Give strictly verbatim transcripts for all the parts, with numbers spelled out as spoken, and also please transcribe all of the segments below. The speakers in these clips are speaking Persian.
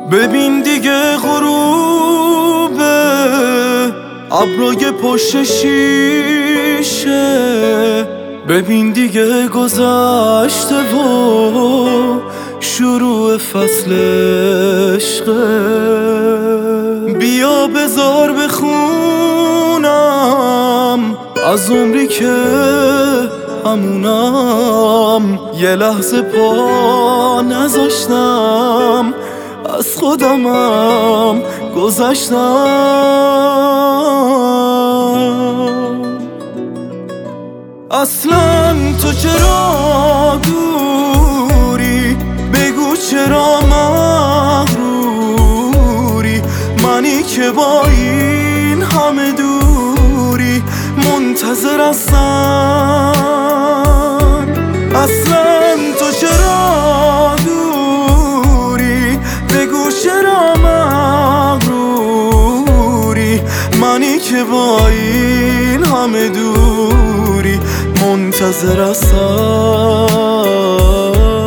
ببین دیگه غروبه ابرای پشت شیشه، ببین دیگه گذشته و شروع فصل عشقه. بیا بذار بخونم از عمری که همونم، یه لحظه پا نذاشتم از خودمم گذشتم. اصلا تو چرا دوری؟ بگو چرا مغروری؟ منی که با این همه دوری منتظر هستم. اصلا تو چرا دوری؟ بگو چرا مغروری؟ منی که با این همه دوری منتظر هستم.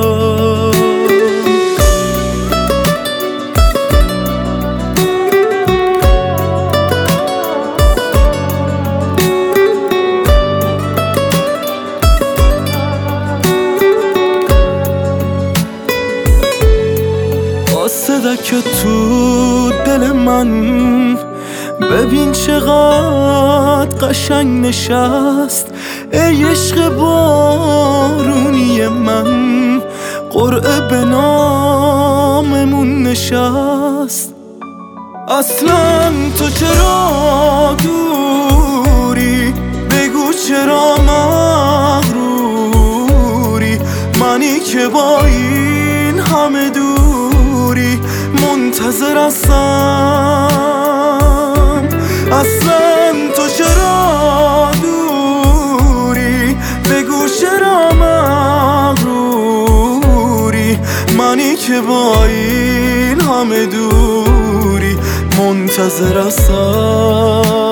صدک تو دل من ببین چقدر قشنگ نشست. ای عشق بارونی من، قرعه به ناممون نشست. اصلا تو چرا دوری؟ بگو چرا مغروری؟ منی که با این همه دوری منتظر هستم. اصلا تو چرا دوری؟ بگو چرا مغروری؟ منی که با این همه دوری منتظر هستم.